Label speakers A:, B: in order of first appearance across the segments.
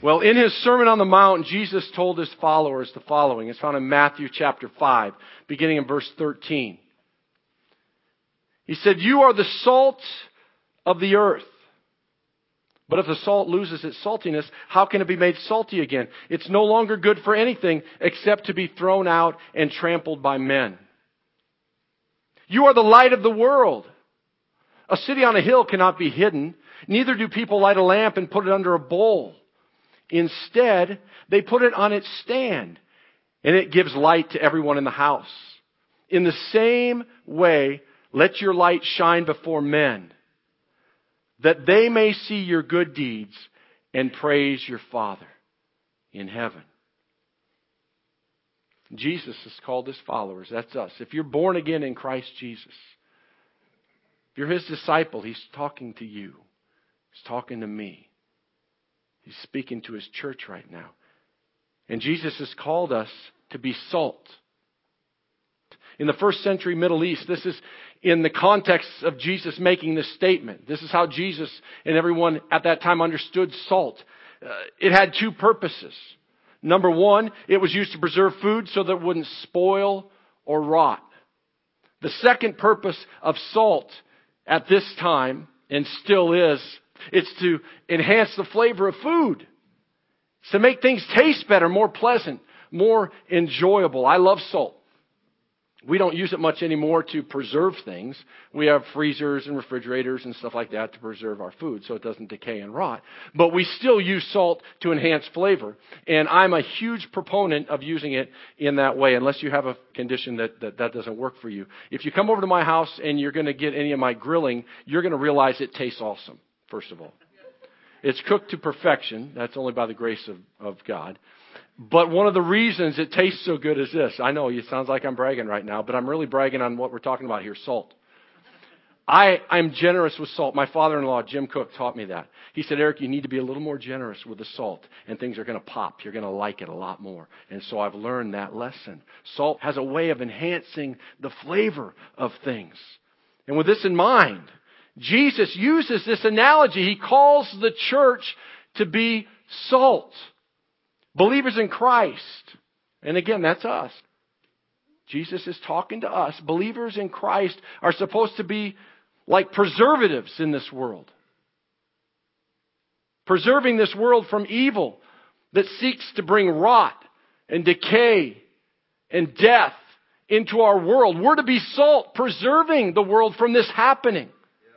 A: Well, in his Sermon on the Mount, Jesus told his followers the following. It's found in Matthew chapter 5, beginning in verse 13. He said, "You are the salt of the earth. But if the salt loses its saltiness, how can it be made salty again? It's no longer good for anything except to be thrown out and trampled by men. You are the light of the world. A city on a hill cannot be hidden. Neither do people light a lamp and put it under a bowl. Instead, they put it on its stand, and it gives light to everyone in the house. In the same way, let your light shine before men, that they may see your good deeds and praise your Father in heaven." Jesus has called his followers. That's us. If you're born again in Christ Jesus, if you're his disciple, he's talking to you. He's talking to me. He's speaking to his church right now. And Jesus has called us to be salt. In the first century Middle East, this is in the context of Jesus making this statement. This is how Jesus and everyone at that time understood salt. It had two purposes. Number one, it was used to preserve food so that it wouldn't spoil or rot. The second purpose of salt at this time, and still is, it's to enhance the flavor of food. It's to make things taste better, more pleasant, more enjoyable. I love salt. We don't use it much anymore to preserve things. We have freezers and refrigerators and stuff like that to preserve our food so it doesn't decay and rot. But we still use salt to enhance flavor. And I'm a huge proponent of using it in that way, unless you have a condition that doesn't work for you. If you come over to my house and you're going to get any of my grilling, you're going to realize it tastes awesome, first of all. It's cooked to perfection. That's only by the grace of God. But one of the reasons it tastes so good is this. I know it sounds like I'm bragging right now, but I'm really bragging on what we're talking about here, salt. I'm generous with salt. My father-in-law, Jim Cook, taught me that. He said, "Eric, you need to be a little more generous with the salt, and things are going to pop. You're going to like it a lot more." And so I've learned that lesson. Salt has a way of enhancing the flavor of things. And with this in mind, Jesus uses this analogy. He calls the church to be salt. Believers in Christ. And again, that's us. Jesus is talking to us. Believers in Christ are supposed to be like preservatives in this world. Preserving this world from evil that seeks to bring rot and decay and death into our world. We're to be salt, preserving the world from this happening.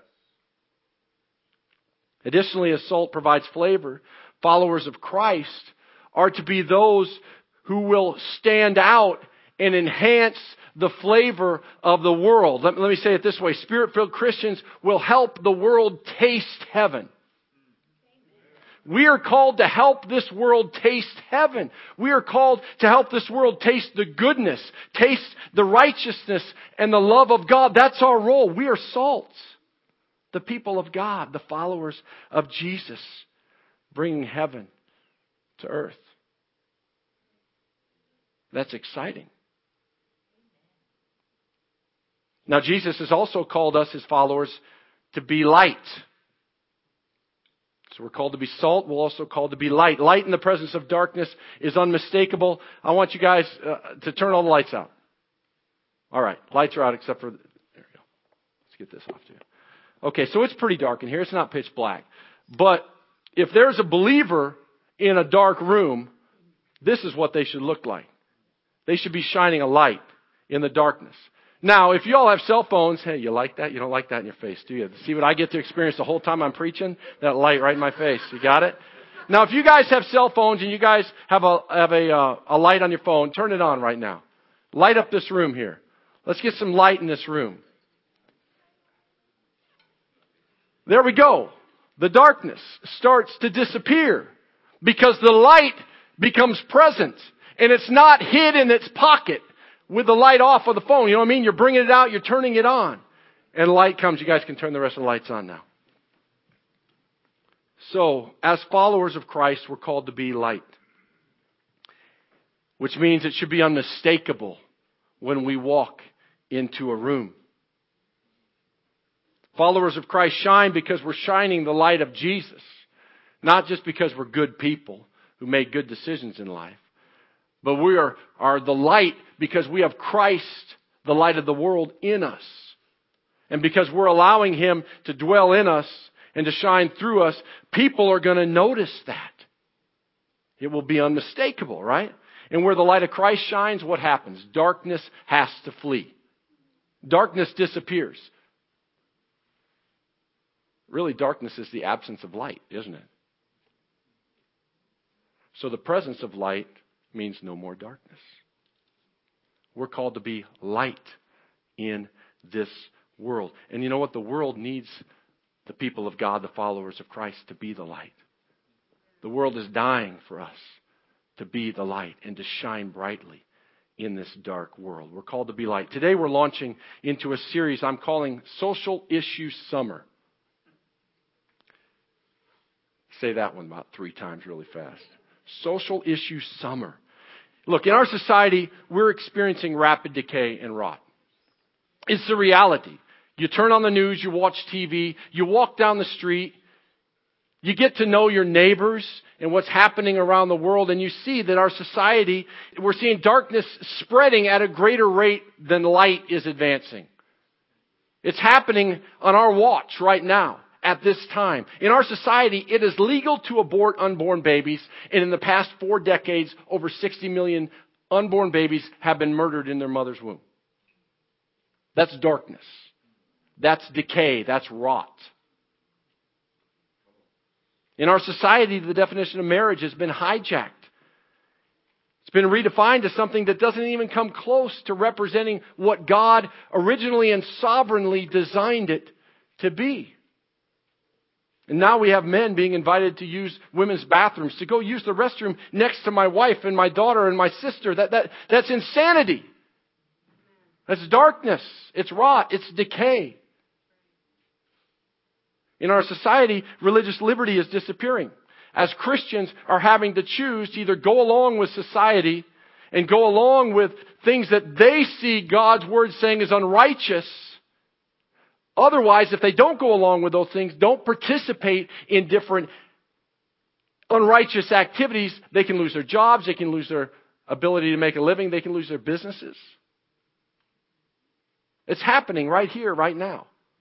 A: Additionally, as salt provides flavor, followers of Christ are to be those who will stand out and enhance the flavor of the world. Let me say it this way. Spirit-filled Christians will help the world taste heaven. We are called to help this world taste heaven. We are called to help this world taste the goodness, taste the righteousness and the love of God. That's our role. We are salts. The people of God, the followers of Jesus, bringing heaven to earth. That's exciting. Now, Jesus has also called us, his followers, to be light. So we're called to be salt. We're also called to be light. Light in the presence of darkness is unmistakable. I want you guys to turn all the lights out. All right. Lights are out except for... There we go. Let's get this off too. Okay, so it's pretty dark in here. It's not pitch black. But if there's a believer in a dark room, this is what they should look like. They should be shining a light in the darkness. Now, if you all have cell phones, hey, you like that? You don't like that in your face, do you? See what I get to experience the whole time I'm preaching? That light right in my face. You got it? Now, if you guys have cell phones and you guys have a light on your phone, turn it on right now. Light up this room here. Let's get some light in this room. There we go. The darkness starts to disappear because the light becomes present. And it's not hid in its pocket with the light off of the phone. You know what I mean? You're bringing it out, you're turning it on. And light comes. You guys can turn the rest of the lights on now. So, as followers of Christ, we're called to be light. Which means it should be unmistakable when we walk into a room. Followers of Christ shine because we're shining the light of Jesus. Not just because we're good people. who made good decisions in life. But we are the light because we have Christ, the light of the world, in us. And because we're allowing Him to dwell in us and to shine through us, people are going to notice that. It will be unmistakable, right? And where the light of Christ shines, what happens? Darkness has to flee. Darkness disappears. Really, darkness is the absence of light, isn't it? So the presence of light means no more darkness. We're called to be light in this world. And you know what? The world needs the people of God, the followers of Christ, to be the light. The world is dying for us to be the light and to shine brightly in this dark world. We're called to be light. Today we're launching into a series I'm calling Social Issue Summer. Say that one about 3 times really fast. Social Issue Summer. Look, in our society, we're experiencing rapid decay and rot. It's the reality. You turn on the news, you watch TV, you walk down the street, you get to know your neighbors and what's happening around the world, and you see that our society, we're seeing darkness spreading at a greater rate than light is advancing. It's happening on our watch right now, at this time. In our society, it is legal to abort unborn babies, and in the past 4 decades, over 60 million unborn babies have been murdered in their mother's womb. That's darkness. That's decay. That's rot. In our society, the definition of marriage has been hijacked. It's been redefined as something that doesn't even come close to representing what God originally and sovereignly designed it to be. And now we have men being invited to use women's bathrooms, to go use the restroom next to my wife and my daughter and my sister. That's insanity. That's darkness. It's rot. It's decay. In our society, religious liberty is disappearing, as Christians are having to choose to either go along with society and go along with things that they see God's Word saying is unrighteous. Otherwise, if they don't go along with those things, don't participate in different unrighteous activities, they can lose their jobs, they can lose their ability to make a living, they can lose their businesses. It's happening right here, right now.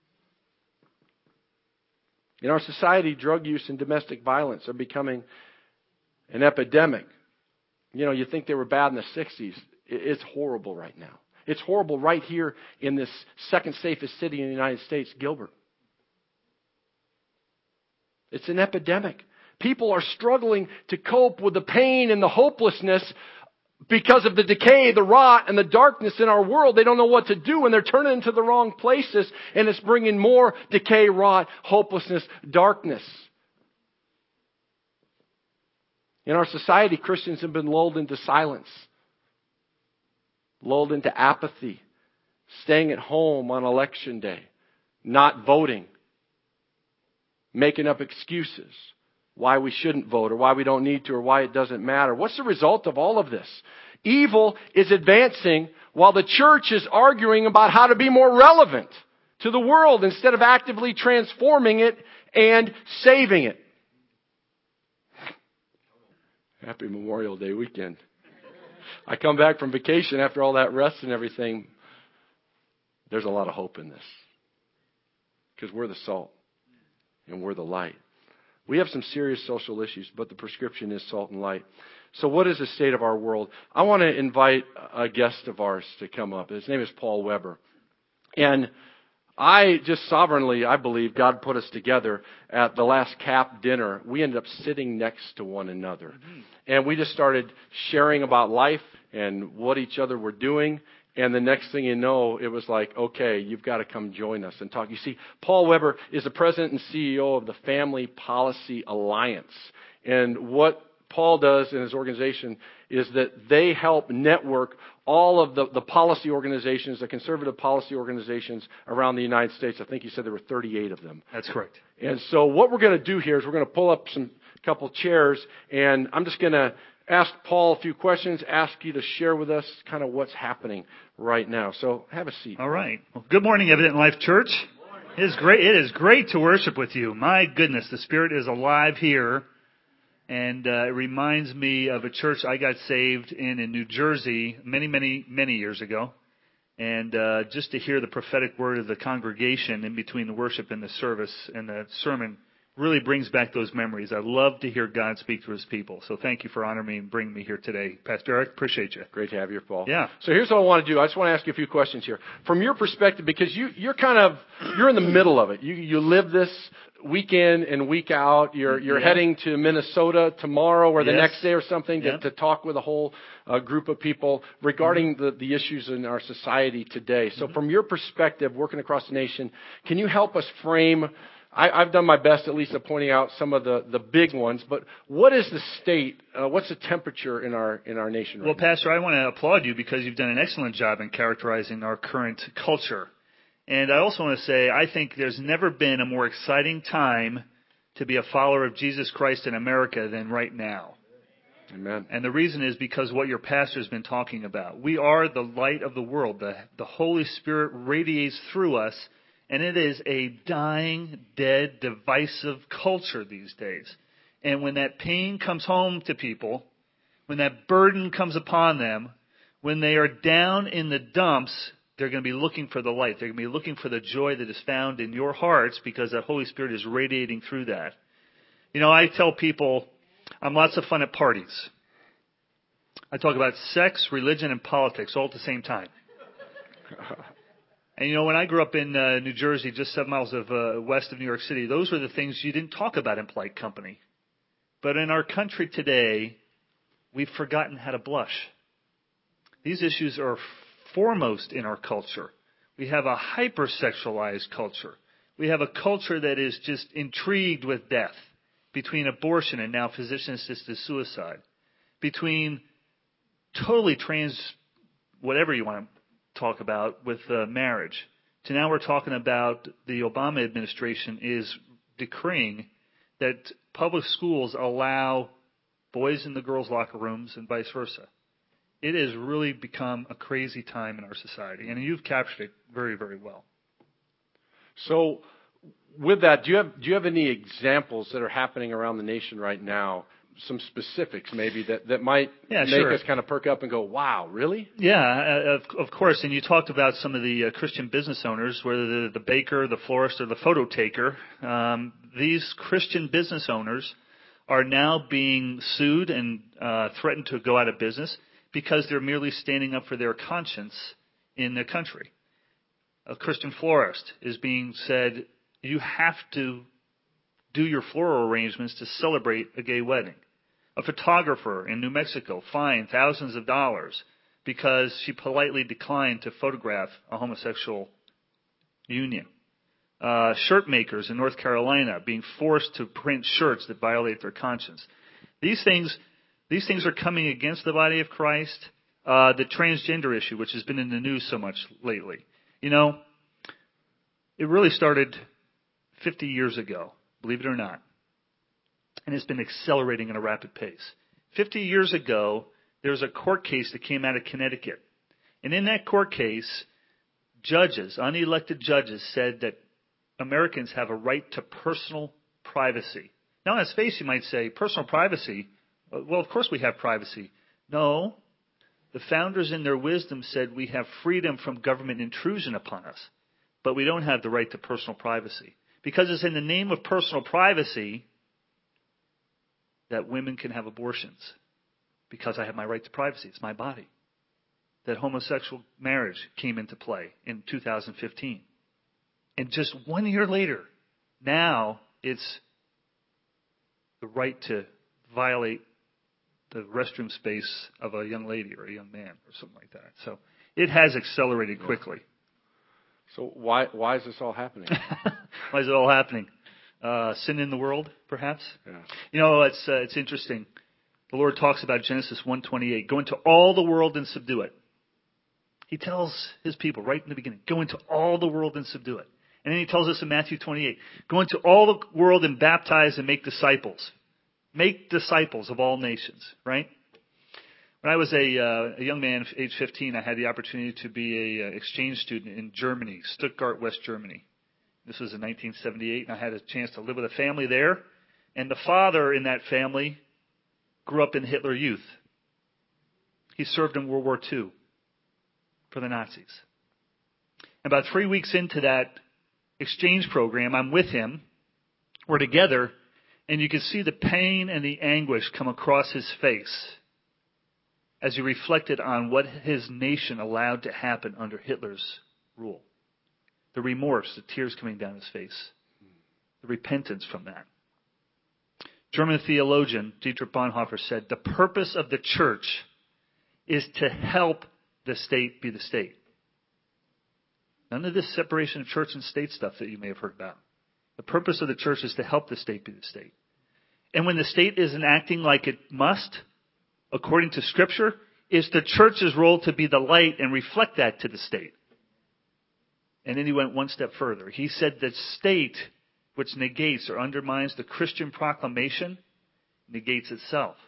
A: In our society, drug use and domestic violence are becoming an epidemic. You know, you think they were bad in the 60s. It's horrible right now. It's horrible right here in this second safest city in the United States, Gilbert. It's an epidemic. People are struggling to cope with the pain and the hopelessness because of the decay, the rot, and the darkness in our world. They don't know what to do, and they're turning into the wrong places, and it's bringing more decay, rot, hopelessness, darkness. In our society, Christians have been lulled into silence, lulled into apathy, staying at home on election day, not voting, making up excuses why we shouldn't vote or why we don't need to or why it doesn't matter. What's the result of all of this? Evil is advancing while the church is arguing about how to be more relevant to the world instead of actively transforming it and saving it. Happy Memorial Day weekend. I come back from vacation after all that rest and everything. There's a lot of hope in this because we're the salt and we're the light. We have some serious social issues, but the prescription is salt and light. So what is the state of our world? I want to invite a guest of ours to come up. His name is Paul Weber. And I just sovereignly, I believe, God put us together at the last CAP dinner. We ended up sitting next to one another. And we just started sharing about life and what each other were doing. And the next thing you know, it was like, okay, you've got to come join us and talk. You see, Paul Weber is the president and CEO of the Family Policy Alliance. And what Paul does in his organization is that they help network all of the policy organizations, the conservative policy organizations around the United States. I think he said there were 38 of them.
B: That's correct.
A: And so what we're going to do here is we're going to pull up a couple chairs, and I'm just going to ask Paul a few questions, ask you to share with us kind of what's happening right now. So have a seat.
B: All right. Well, good morning, Evident Life Church. It is great to worship with you. My goodness, the Spirit is alive here. And it reminds me of a church I got saved in New Jersey many years ago. And just to hear the prophetic word of the congregation in between the worship and the service and the sermon really brings back those memories. I love to hear God speak to His people. So thank you for honoring me and bringing me here today. Pastor Eric, appreciate you.
A: Great to have you, Paul.
B: Yeah.
A: So here's what I want to do. I just want to ask you a few questions here. From your perspective, because you're in the middle of it. You live this week in and week out. You're heading to Minnesota tomorrow or the next day or something to talk with a whole group of people regarding the issues in our society today. So from your perspective, working across the nation, can you help us frame? I've done my best, at least, of pointing out some of the big ones. But what is the state? What's the temperature in our nation right now?
B: Well, Pastor, I want to applaud you because you've done an excellent job in characterizing our current culture. And I also want to say I think there's never been a more exciting time to be a follower of Jesus Christ in America than right now.
A: Amen.
B: And the reason is because what your pastor's been talking about. We are the light of the world. The Holy Spirit radiates through us. And it is a dying, dead, divisive culture these days. And when that pain comes home to people, when that burden comes upon them, when they are down in the dumps, they're going to be looking for the light. They're going to be looking for the joy that is found in your hearts because the Holy Spirit is radiating through that. You know, I tell people I'm lots of fun at parties. I talk about sex, religion, and politics all at the same time. And, you know, when I grew up in New Jersey, just 7 miles west of New York City, those were the things you didn't talk about in polite company. But in our country today, we've forgotten how to blush. These issues are foremost in our culture. We have a hypersexualized culture. We have a culture that is just intrigued with death, between abortion and now physician-assisted suicide, between totally whatever you want to talk about with marriage. To now we're talking about the Obama administration is decreeing that public schools allow boys in the girls' locker rooms and vice versa. It has really become a crazy time in our society, and you've captured it very, very well.
A: So with that, do you have any examples that are happening around the nation right now? Some specifics maybe that might make us kind of perk up and go, wow, really?
B: Yeah, of course. And you talked about some of the Christian business owners, whether they're the baker, the florist, or the photo taker. These Christian business owners are now being sued and threatened to go out of business because they're merely standing up for their conscience in their country. A Christian florist is being said, you have to do your floral arrangements to celebrate a gay wedding. A photographer in New Mexico fined thousands of dollars because she politely declined to photograph a homosexual union. Shirt makers in North Carolina being forced to print shirts that violate their conscience. These things are coming against the body of Christ. The transgender issue, which has been in the news so much lately. You know, it really started 50 years ago, believe it or not. And it's been accelerating at a rapid pace. 50 years ago, there was a court case that came out of Connecticut. And in that court case, judges, unelected judges, said that Americans have a right to personal privacy. Now, on its face, you might say, personal privacy? Well, of course we have privacy. No. The founders in their wisdom said we have freedom from government intrusion upon us. But we don't have the right to personal privacy. Because it's in the name of personal privacy that women can have abortions because I have my right to privacy. It's my body. That homosexual marriage came into play in 2015. And just 1 year later, now it's the right to violate the restroom space of a young lady or a young man or something like that. So it has accelerated quickly.
A: So why is this all happening?
B: Why is it all happening? Sin in the world, perhaps?
A: Yeah.
B: You know, it's interesting. The Lord talks about Genesis 1:28. Go into all the world and subdue it. He tells His people right in the beginning, go into all the world and subdue it. And then He tells us in Matthew 28, go into all the world and baptize and make disciples. Make disciples of all nations, right? When I was a young man, age 15, I had the opportunity to be an exchange student in Germany, Stuttgart, West Germany. This was in 1978, and I had a chance to live with a family there. And the father in that family grew up in Hitler Youth. He served in World War II for the Nazis. About 3 weeks into that exchange program, I'm with him. We're together, and you can see the pain and the anguish come across his face as he reflected on what his nation allowed to happen under Hitler's rule. The remorse, the tears coming down his face, the repentance from that. German theologian Dietrich Bonhoeffer said, the purpose of the church is to help the state be the state. None of this separation of church and state stuff that you may have heard about. The purpose of the church is to help the state be the state. And when the state isn't acting like it must, according to Scripture, it's the church's role to be the light and reflect that to the state. And then he went one step further. He said that state, which negates or undermines the Christian proclamation, negates itself.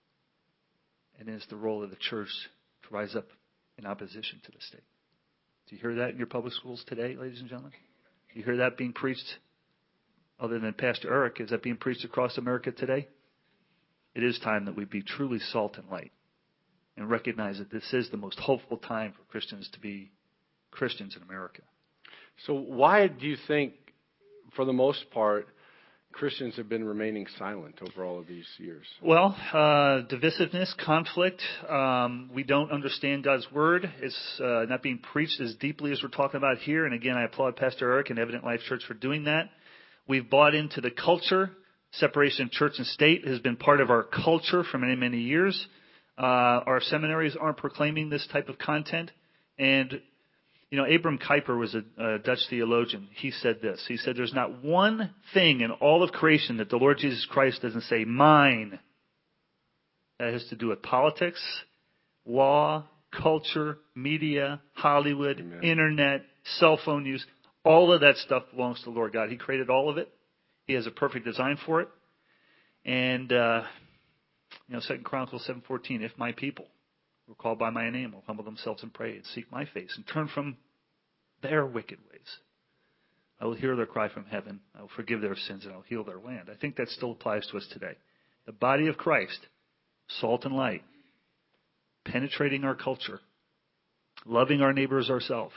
B: And it's the role of the church to rise up in opposition to the state. Do you hear that in your public schools today, ladies and gentlemen? Do you hear that being preached? Other than Pastor Eric, is that being preached across America today? It is time that we be truly salt and light and recognize that this is the most hopeful time for Christians to be Christians in America.
A: So why do you think, for the most part, Christians have been remaining silent over all of these years?
B: Well, divisiveness, conflict. We don't understand God's Word. It's not being preached as deeply as we're talking about here. And again, I applaud Pastor Eric and Evident Life Church for doing that. We've bought into the culture. Separation of church and state has been part of our culture for many, many years. Our seminaries aren't proclaiming this type of content. And, you know, Abram Kuyper was a Dutch theologian. He said this. He said, there's not one thing in all of creation that the Lord Jesus Christ doesn't say, mine. That has to do with politics, law, culture, media, Hollywood,
A: Amen. Internet,
B: cell phone use. All of that stuff belongs to the Lord God. He created all of it. He has a perfect design for it. And, 2 Chronicles 7:14, if my people who are called by my name will humble themselves and pray and seek my face and turn from their wicked ways, I will hear their cry from heaven. I will forgive their sins and I will heal their land. I think that still applies to us today. The body of Christ, salt and light, penetrating our culture, loving our neighbors ourselves.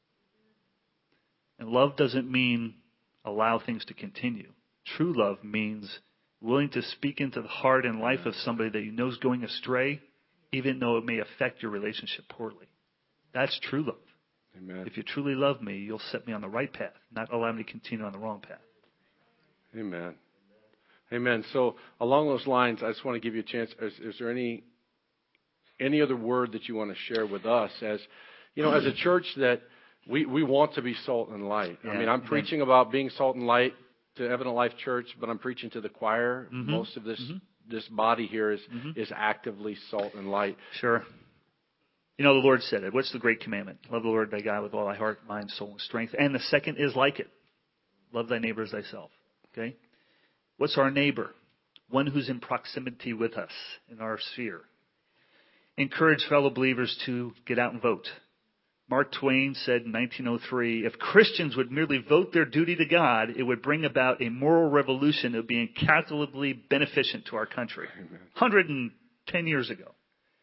B: And love doesn't mean allow things to continue. True love means willing to speak into the heart and life of somebody that you know is going astray, even though it may affect your relationship poorly. That's true love.
A: Amen.
B: If you truly love me, you'll set me on the right path, not allow me to continue on the wrong path.
A: Amen. Amen. So along those lines, I just want to give you a chance. Is there any other word that you want to share with us as a church that we want to be salt and light?
B: Yeah,
A: I mean, I'm preaching about being salt and light to Evident Life Church, but I'm preaching to the choir.
B: Mm-hmm.
A: Most of this body here is actively salt and light.
B: Sure. You know, the Lord said it. What's the great commandment? Love the Lord thy God with all thy heart, mind, soul, and strength. And the second is like it. Love thy neighbor as thyself. Okay? What's our neighbor? One who's in proximity with us in our sphere. Encourage fellow believers to get out and vote. Mark Twain said in 1903, if Christians would merely vote their duty to God, it would bring about a moral revolution that would be incalculably beneficent to our country.
A: Amen.
B: 110 years ago.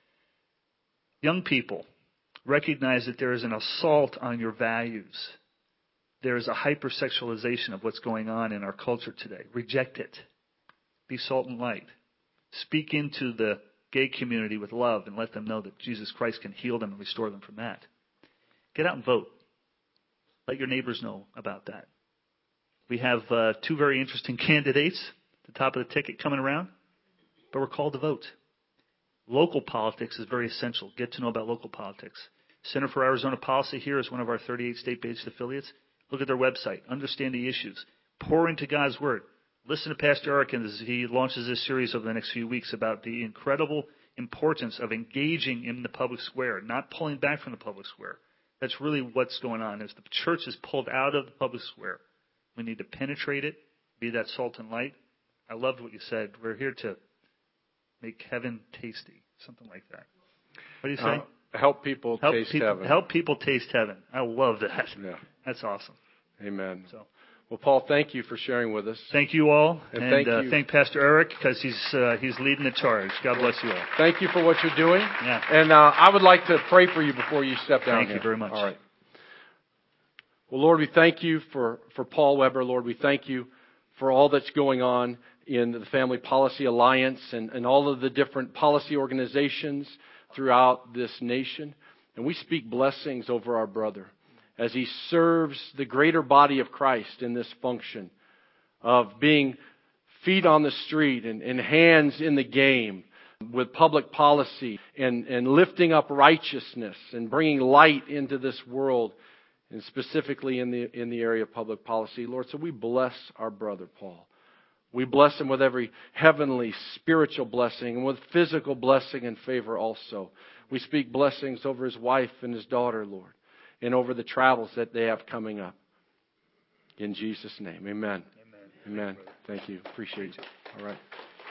B: Young people, recognize that there is an assault on your values. There is a hypersexualization of what's going on in our culture today. Reject it. Be salt and light. Speak into the gay community with love and let them know that Jesus Christ can heal them and restore them from that. Get out and vote. Let your neighbors know about that. We have two very interesting candidates at the top of the ticket coming around, but we're called to vote. Local politics is very essential. Get to know about local politics. Center for Arizona Policy here is one of our 38 state-based affiliates. Look at their website. Understand the issues. Pour into God's Word. Listen to Pastor Eric as he launches this series over the next few weeks about the incredible importance of engaging in the public square, not pulling back from the public square. That's really what's going on. As the church is pulled out of the public square, we need to penetrate it, be that salt and light. I loved what you said. We're here to make heaven tasty, something like that. What do you say?
A: Help people taste heaven.
B: Help people taste heaven. I love that.
A: Yeah.
B: That's awesome.
A: Amen.
B: So,
A: Well, Paul, thank you for sharing with us.
B: Thank you all,
A: And
B: and thank Pastor Eric because he's leading the charge. God bless you all.
A: Thank you for what you're doing.
B: Yeah.
A: And I would like to pray for you before you step down.
B: Thank you very much.
A: All right. Well, Lord, we thank you for Paul Weber. Lord, we thank you for all that's going on in the Family Policy Alliance and all of the different policy organizations throughout this nation. And we speak blessings over our brother as he serves the greater body of Christ in this function of being feet on the street and hands in the game with public policy and lifting up righteousness and bringing light into this world, and specifically in the area of public policy. Lord, so we bless our brother Paul. We bless him with every heavenly, spiritual blessing and with physical blessing and favor also. We speak blessings over his wife and his daughter, Lord, and over the travels that they have coming up. In Jesus' name, amen. Amen. Thank you. Appreciate it. All right.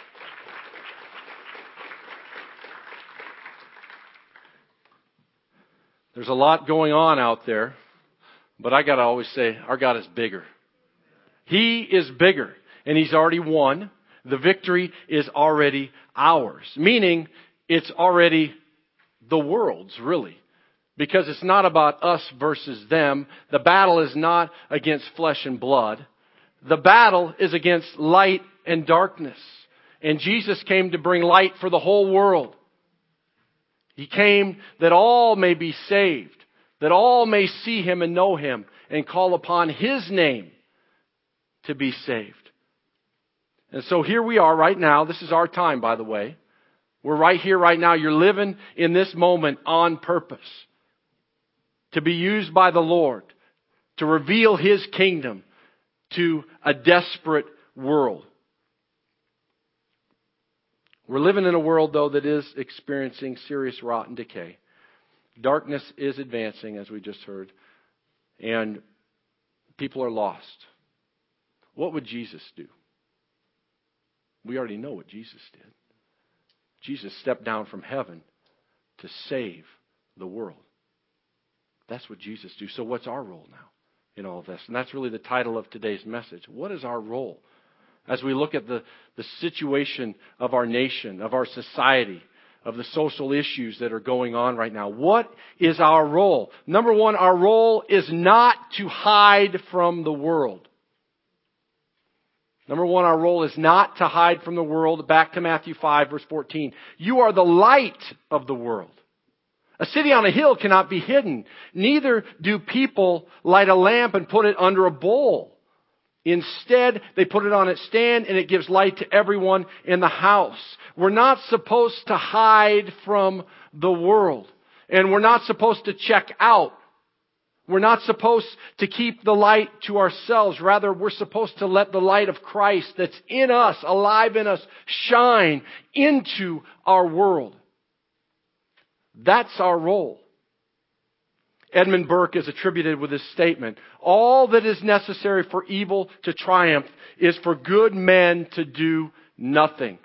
A: There's a lot going on out there, but I got to always say, our God is bigger. He is bigger, and He's already won. The victory is already ours, meaning it's already the world's, really. Because it's not about us versus them. The battle is not against flesh and blood. The battle is against light and darkness. And Jesus came to bring light for the whole world. He came that all may be saved, that all may see Him and know Him and call upon His name to be saved. And so here we are right now. This is our time, by the way. We're right here, right now. You're living in this moment on purpose to be used by the Lord to reveal His kingdom to a desperate world. We're living in a world, though, that is experiencing serious rot and decay. Darkness is advancing, as we just heard, and people are lost. What would Jesus do? We already know what Jesus did. Jesus stepped down from heaven to save the world. That's what Jesus did. So what's our role now in all of this? And that's really the title of today's message. What is our role? As we look at the situation of our nation, of our society, of the social issues that are going on right now. What is our role? Number one, our role is not to hide from the world. Number one, our role is not to hide from the world. Back to Matthew 5, verse 14. You are the light of the world. A city on a hill cannot be hidden. Neither do people light a lamp and put it under a bowl. Instead, they put it on its stand and it gives light to everyone in the house. We're not supposed to hide from the world. And we're not supposed to check out. We're not supposed to keep the light to ourselves. Rather, we're supposed to let the light of Christ that's in us, alive in us, shine into our world. That's our role. Edmund Burke is attributed with this statement: all that is necessary for evil to triumph is for good men to do nothing.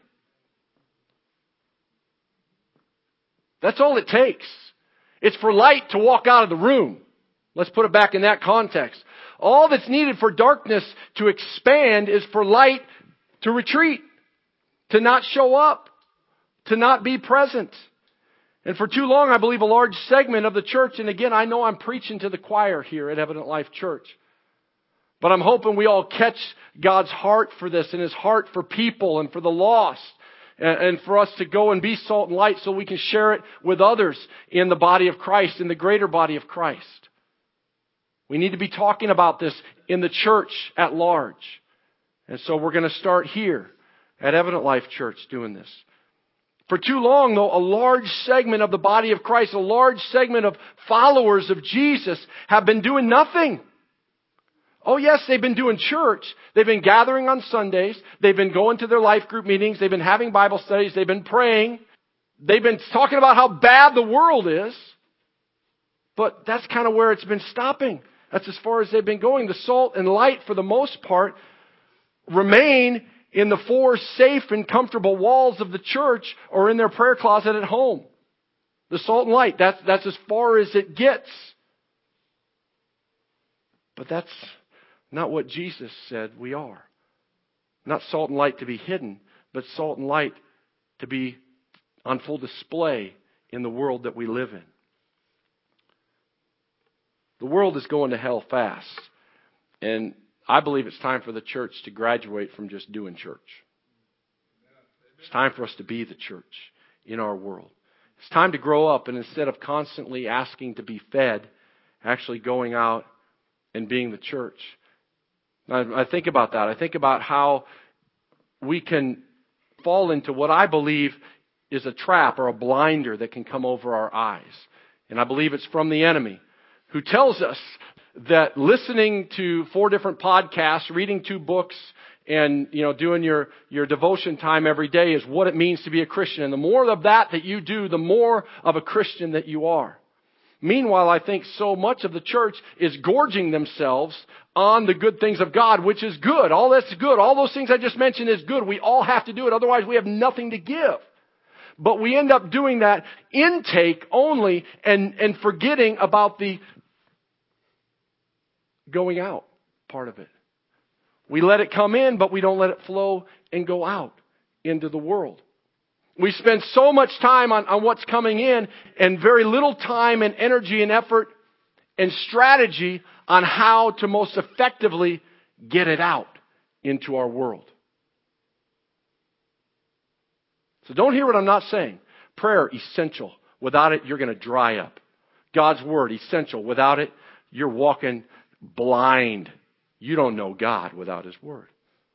A: That's all it takes. It's for light to walk out of the room. Let's put it back in that context. All that's needed for darkness to expand is for light to retreat, to not show up, to not be present. And for too long, I believe a large segment of the church, and again, I know I'm preaching to the choir here at Evident Life Church, but I'm hoping we all catch God's heart for this and His heart for people and for the lost, and for us to go and be salt and light so we can share it with others in the body of Christ, in the greater body of Christ. We need to be talking about this in the church at large. And so we're going to start here at Evident Life Church doing this. For too long, though, a large segment of the body of Christ, a large segment of followers of Jesus have been doing nothing. Oh yes, they've been doing church. They've been gathering on Sundays. They've been going to their life group meetings. They've been having Bible studies. They've been praying. They've been talking about how bad the world is. But that's kind of where it's been stopping. That's as far as they've been going. The salt and light, for the most part, remain in the four safe and comfortable walls of the church or in their prayer closet at home. The salt and light, that's as far as it gets. But that's Not what Jesus said we are. Not salt and light to be hidden, but salt and light to be on full display in the world that we live in. The world is going to hell fast. And I believe it's time for the church to graduate from just doing church. It's time for us to be the church in our world. It's time to grow up, and instead of constantly asking to be fed, actually going out and being the church. I think about that. I think about how we can fall into what I believe is a trap or a blinder that can come over our eyes. And I believe it's from the enemy, who tells us that listening to 4 different podcasts, reading 2 books, and doing your devotion time every day is what it means to be a Christian. And the more of that you do, the more of a Christian that you are. Meanwhile, I think so much of the church is gorging themselves on the good things of God, which is good. All that's good. All those things I just mentioned is good. We all have to do it. Otherwise, we have nothing to give. But we end up doing that intake only and forgetting about the going out part of it. We let it come in, but we don't let it flow and go out into the world. We spend so much time on what's coming in and very little time and energy and effort and strategy on how to most effectively get it out into our world. So don't hear what I'm not saying. Prayer, essential. Without it, you're going to dry up. God's Word, essential. Without it, you're walking blind. You don't know God without His Word.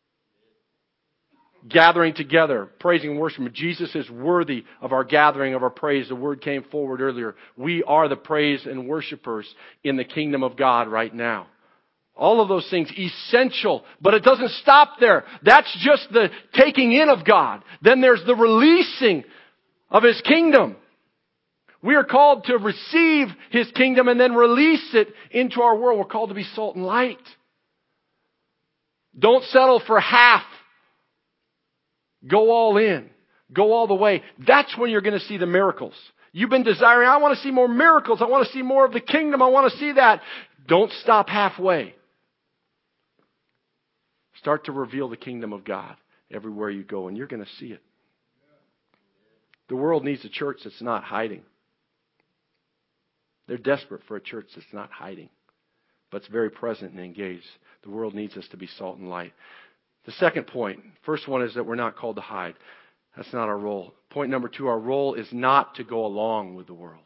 A: Gathering together, praising and worshiping. Jesus is worthy of our gathering, of our praise. The word came forward earlier. We are the praise and worshipers in the kingdom of God right now. All of those things essential, but it doesn't stop there. That's just the taking in of God. Then there's the releasing of His kingdom. We are called to receive His kingdom and then release it into our world. We're called to be salt and light. Don't settle for half. Go all in. Go all the way. That's when you're going to see the miracles. You've been desiring, I want to see more miracles. I want to see more of the kingdom. I want to see that. Don't stop halfway. Start to reveal the kingdom of God everywhere you go, and you're going to see it. The world needs a church that's not hiding. They're desperate for a church that's not hiding, but it's very present and engaged. The world needs us to be salt and light. The second point, first one is that we're not called to hide. That's not our role. Point number 2, our role is not to go along with the world.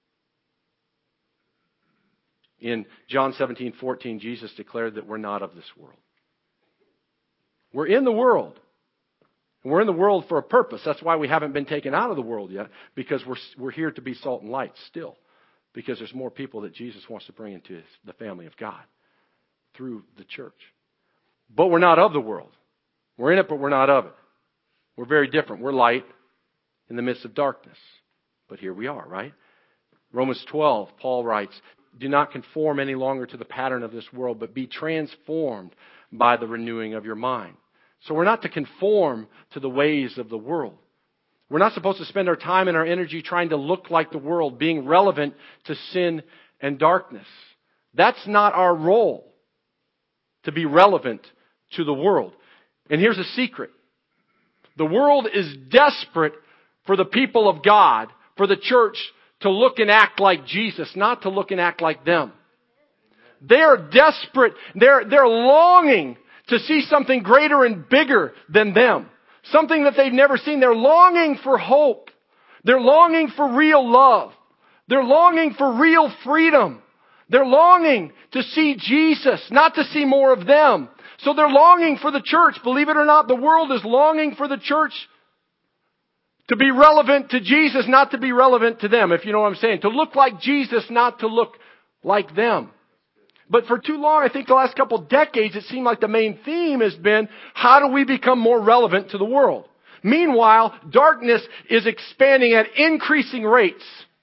A: In John 17:14, Jesus declared that we're not of this world. We're in the world. And we're in the world for a purpose. That's why we haven't been taken out of the world yet, because we're here to be salt and light still. Because there's more people that Jesus wants to bring into the family of God through the church. But we're not of the world. We're in it, but we're not of it. We're very different. We're light in the midst of darkness. But here we are, right? Romans 12, Paul writes, do not conform any longer to the pattern of this world, but be transformed by the renewing of your mind. So we're not to conform to the ways of the world. We're not supposed to spend our time and our energy trying to look like the world, being relevant to sin and darkness. That's not our role, to be relevant to the world. And here's a secret. The world is desperate for the people of God, for the church to look and act like Jesus, not to look and act like them. They're desperate. They're longing to see something greater and bigger than them. Something that they've never seen. They're longing for hope. They're longing for real love. They're longing for real freedom. They're longing to see Jesus, not to see more of them. So they're longing for the church. Believe it or not, the world is longing for the church to be relevant to Jesus, not to be relevant to them, if you know what I'm saying. To look like Jesus, not to look like them. But for too long, I think the last couple of decades, it seemed like the main theme has been, how do we become more relevant to the world? Meanwhile, darkness is expanding at increasing rates.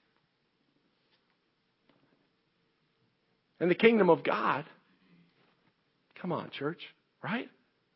A: And the kingdom of God, come on, church, right?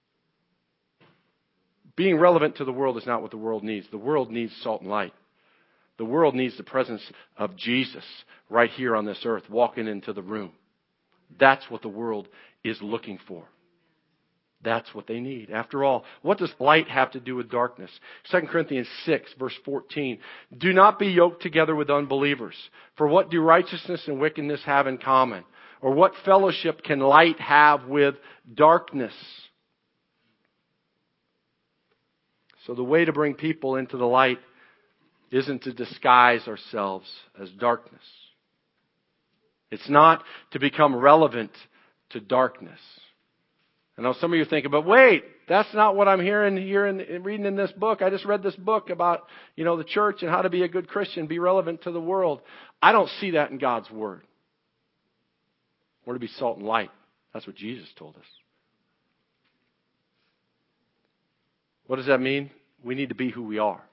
A: Being relevant to the world is not what the world needs. The world needs salt and light. The world needs the presence of Jesus right here on this earth, walking into the room. That's what the world is looking for. That's what they need. After all, what does light have to do with darkness? 2 Corinthians 6, verse 14. Do not be yoked together with unbelievers. For what do righteousness and wickedness have in common? Or what fellowship can light have with darkness? So the way to bring people into the light isn't to disguise ourselves as darkness. It's not to become relevant to darkness. I know some of you are thinking, but wait, that's not what I'm hearing here and reading in this book. I just read this book about, the church and how to be a good Christian, be relevant to the world. I don't see that in God's Word. We're to be salt and light. That's what Jesus told us. What does that mean? We need to be who we are.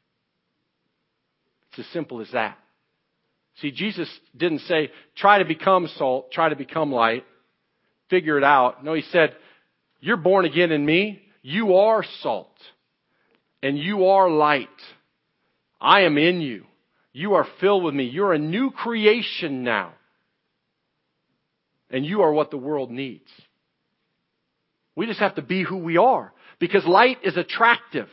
A: It's as simple as that. See, Jesus didn't say, try to become salt, try to become light, figure it out. No, He said, you're born again in me. You are salt. And you are light. I am in you. You are filled with me. You're a new creation now. And you are what the world needs. We just have to be who we are. Because light is attractive.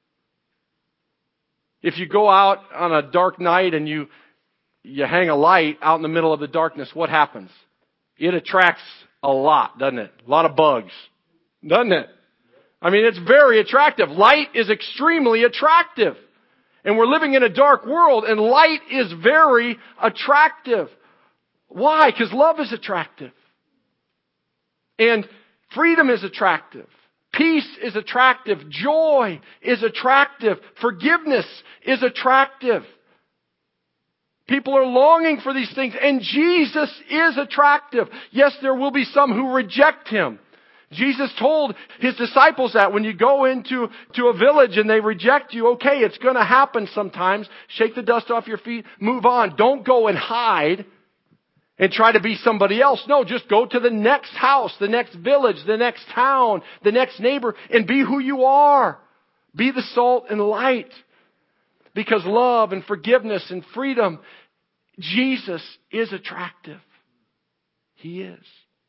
A: If you go out on a dark night and you hang a light out in the middle of the darkness, what happens? It attracts a lot, doesn't it? A lot of bugs. Doesn't it? I mean, it's very attractive. Light is extremely attractive. And we're living in a dark world, and light is very attractive. Why? Because love is attractive. And freedom is attractive. Peace is attractive. Joy is attractive. Forgiveness is attractive. People are longing for these things, and Jesus is attractive. Yes, there will be some who reject Him. Jesus told His disciples that when you go into a village and they reject you, okay, it's going to happen sometimes. Shake the dust off your feet, move on. Don't go and hide and try to be somebody else. No, just go to the next house, the next village, the next town, the next neighbor, and be who you are. Be the salt and light. Because love and forgiveness and freedom, Jesus is attractive. He is.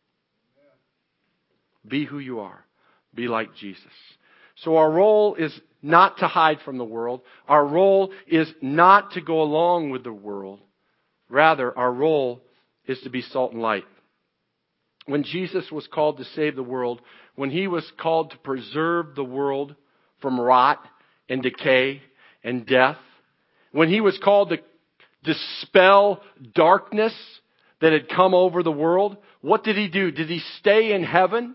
A: Be who you are. Be like Jesus. So our role is not to hide from the world. Our role is not to go along with the world. Rather, our role is to be salt and light. When Jesus was called to save the world, when He was called to preserve the world from rot and decay and death, when He was called to dispel darkness that had come over the world, what did He do? Did He stay in heaven?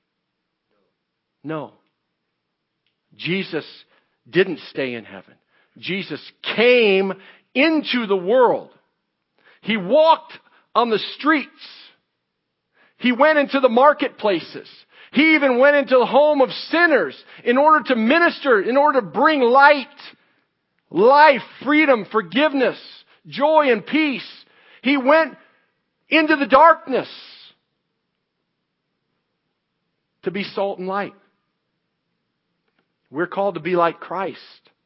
A: No. Jesus didn't stay in heaven. Jesus came into the world. He walked on the streets. He went into the marketplaces. He even went into the home of sinners in order to minister, in order to bring light, life, freedom, forgiveness, joy, and peace. He went into the darkness to be salt and light. We're called to be like Christ.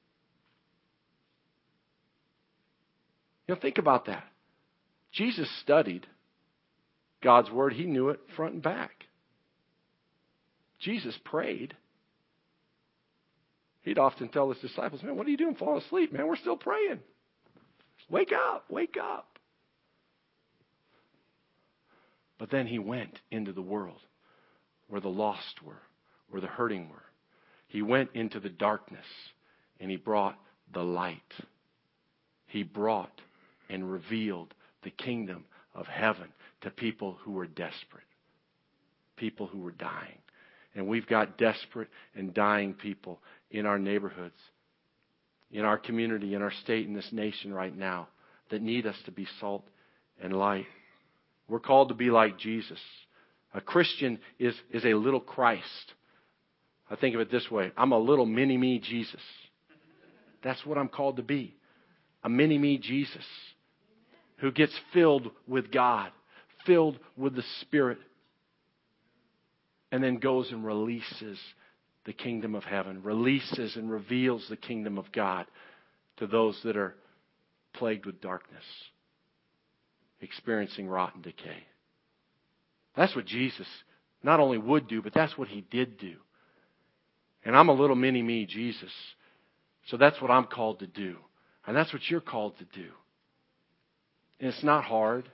A: Think about that. Jesus studied God's Word. He knew it front and back. Jesus prayed. He'd often tell His disciples, man, what are you doing falling asleep? Man, we're still praying. Wake up, wake up. But then He went into the world where the lost were, where the hurting were. He went into the darkness and He brought the light. He brought and revealed the kingdom of heaven to people who were desperate, people who were dying. And we've got desperate and dying people in our neighborhoods, in our community, in our state, in this nation right now that need us to be salt and light. We're called to be like Jesus. A Christian is a little Christ. I think of it this way. I'm a little mini-me Jesus. That's what I'm called to be. A mini-me Jesus who gets filled with God, filled with the Spirit, and then goes and releases the kingdom of heaven, releases and reveals the kingdom of God to those that are plagued with darkness, experiencing rot and decay. That's what Jesus not only would do, but that's what He did do. And I'm a little mini-me, Jesus. So that's what I'm called to do. And that's what you're called to do. And it's not hard.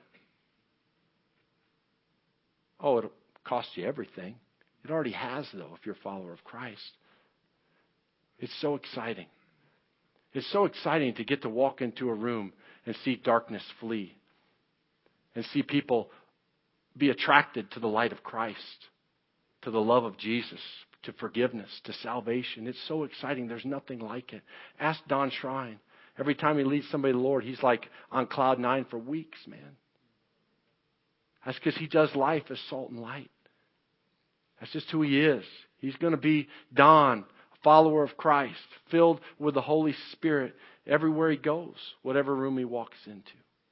A: Oh, it'll cost you everything. It already has, though, if you're a follower of Christ. It's so exciting. It's so exciting to get to walk into a room and see darkness flee. And see people be attracted to the light of Christ, to the love of Jesus, to forgiveness, to salvation. It's so exciting. There's nothing like it. Ask Don Shrine. Every time he leads somebody to the Lord, he's like on cloud 9 for weeks, man. That's because he does life as salt and light. That's just who he is. He's going to be Don, a follower of Christ, filled with the Holy Spirit everywhere he goes, whatever room he walks into.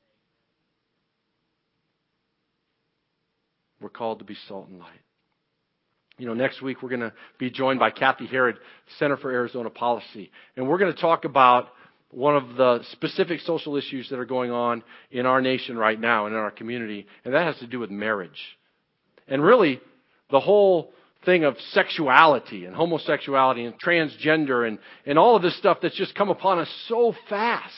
A: We're called to be salt and light. Next week we're going to be joined by Kathy Herod, Center for Arizona Policy. And we're going to talk about one of the specific social issues that are going on in our nation right now and in our community. And that has to do with marriage. And really, the whole thing of sexuality and homosexuality and transgender and all of this stuff that's just come upon us so fast.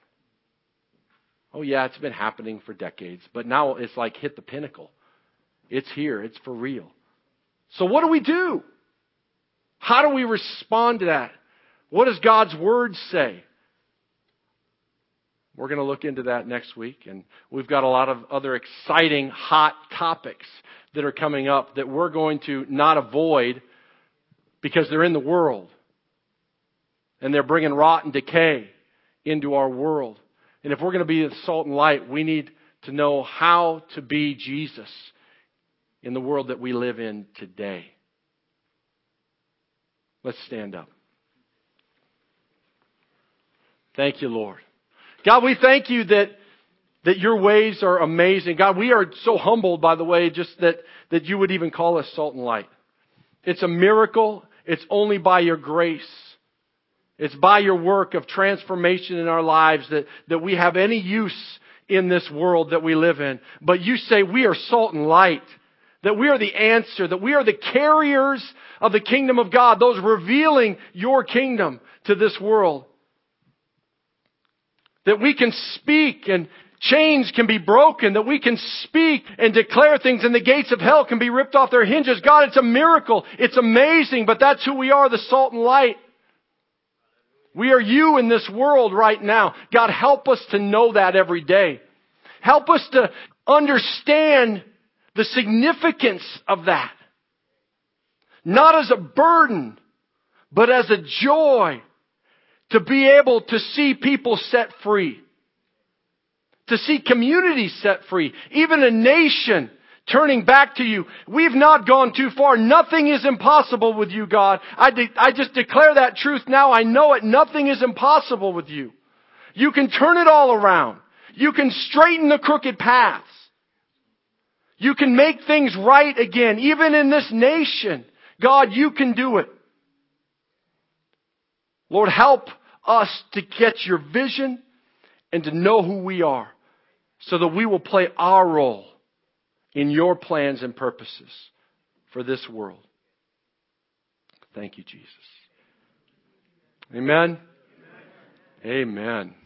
A: Oh yeah, it's been happening for decades. But now it's like hit the pinnacle. It's here. It's for real. So what do we do? How do we respond to that? What does God's Word say? We're going to look into that next week. And we've got a lot of other exciting, hot topics that are coming up that we're going to not avoid because they're in the world. And they're bringing rot and decay into our world. And if we're going to be the salt and light, we need to know how to be Jesus in the world that we live in today. Let's stand up. Thank you, Lord. God, we thank you that your ways are amazing. God, we are so humbled, by the way, just that you would even call us salt and light. It's a miracle. It's only by your grace. It's by your work of transformation in our lives that we have any use in this world that we live in. But you say we are salt and light. That we are the answer, that we are the carriers of the kingdom of God, those revealing your kingdom to this world. That we can speak and chains can be broken, that we can speak and declare things and the gates of hell can be ripped off their hinges. God, it's a miracle. It's amazing, but that's who we are, the salt and light. We are you in this world right now. God, help us to know that every day. Help us to understand the significance of that. Not as a burden, but as a joy to be able to see people set free. To see communities set free. Even a nation turning back to you. We've not gone too far. Nothing is impossible with you, God. I just declare that truth now. I know it. Nothing is impossible with you. You can turn it all around. You can straighten the crooked paths. You can make things right again, even in this nation. God, you can do it. Lord, help us to get your vision and to know who we are so that we will play our role in your plans and purposes for this world. Thank you, Jesus. Amen. Amen.